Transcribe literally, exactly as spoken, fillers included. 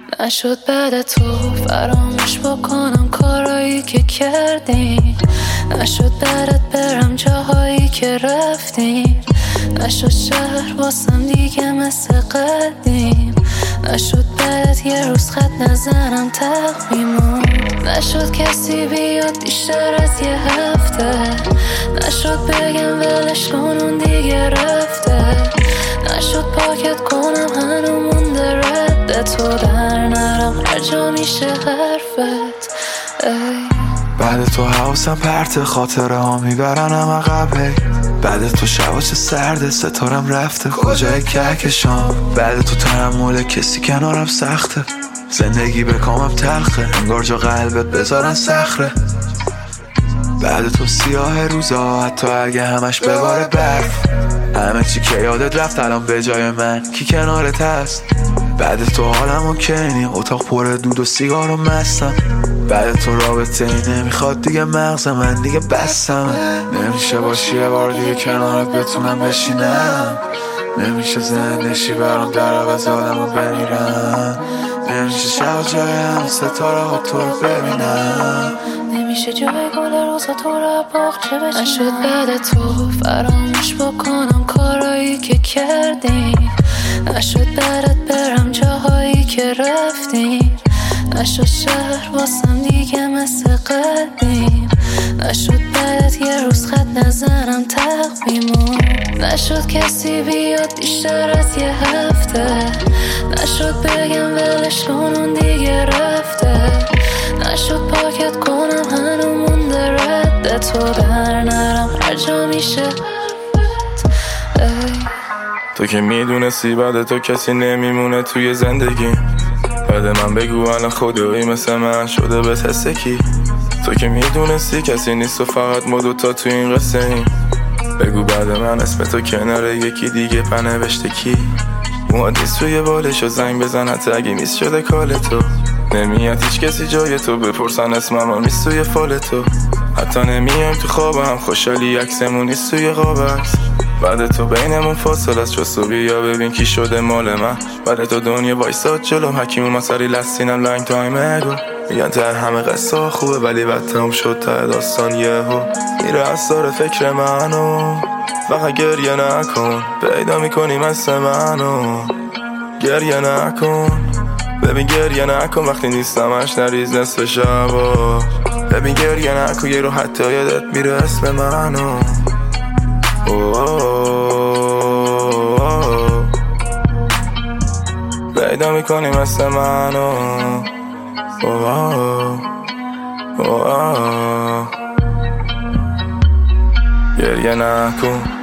نشد بعد تو فراموش بکنم کارایی که کردیم، نشد بعدت برم جاهایی که رفتیم، نشد شهر واسم دیگه مثل قدیم، نشد بعدت یه روز خط نزنم تقویمون، نشد کسی بیاد بیشتر از یه هفته، نشد بگم ولش کن اون دیگه رفته، نشد پاکت کنم هنو مونده رد تو در نرم هر جا میشه حرفت. ای بعد تو حواسم پرت خاطره ها میبرنم عقب، بعد تو شبا چه سرده ستارم رفته کجای کهکشان، بعد تو تحمل کسی کنارم سخته، زندگی به کامم تلخه انگار جا قلبت بذارن صخره، بعد تو سیاه روزا حتی اگه همش بباره برف، همه چی که یادت رفت الان به جای من کی کنارت هست، بعد تو حالم اوکی اتاق پر دود و سیگار و مستم، بعد تو رابطه ای نمیخواد دیگه مغز من دیگه بستم، نمیشه باشی یه بار دیگه کنارت بتونم بشینم، نمیشه زندشی برام در عوض آدم رو بمیرم، نمیشه شب جایم ستاره ها تو رو ببینم، نمیشه جای گل روزا تو رو باغچه بچینم، نشد بعد تو فراموش بکنم کارایی که کردیم، نشد بعدت برم جاهایی که رفتیم، نشد شهر واسم دیگه مثل قدیم، نشد بعدت یه روز خط نزنم تقویمون، نشد کسی بیاد بیشتر از یه هفته، نشد بگم ولش کن اون دیگه رفته، نشد پاکت کنم هنو مونده رد تو در نرم هر جا میشه. تو که میدونستی بعد تو کسی نمیمونه توی زندگی، بعد من بگو الان خدایی مثل من شده به تستکی، تو که میدونستی کسی نیست و فقط ما دوتا تو این قصه ایم، بگو بعد من اسم تو کنار یکی دیگه پنوشته کی، مواد نیست توی بالش و زنگ بزن حتی اگه میز شده کال تو، نمیاد هیچ کسی جای تو بپرسن اسمم هم نیست توی فال تو، حتی نمیایم تو خوابم خوشحالی عکسمون نیست توی قاب عکس، بعد تو بینمون فاصله است چستو بیا ببین کی شده مال من، بعد تو دنیا وایساد جلوم حکیم مساری لستینم لنگ تایم اگو، میگن تر همه قصه خوبه ولی بد تموم شد تا داستان یهو میره از سار فکر منو، فقط گریه نکن پیدا میکنی مثل منو، گریه نکن ببین گریه نکن وقتی نیستمش نریز نصف شبا، ببین گریه نکن یه رو حتی یادت میره اسم منو، پیدا میکنی مثل منو، گریه نکن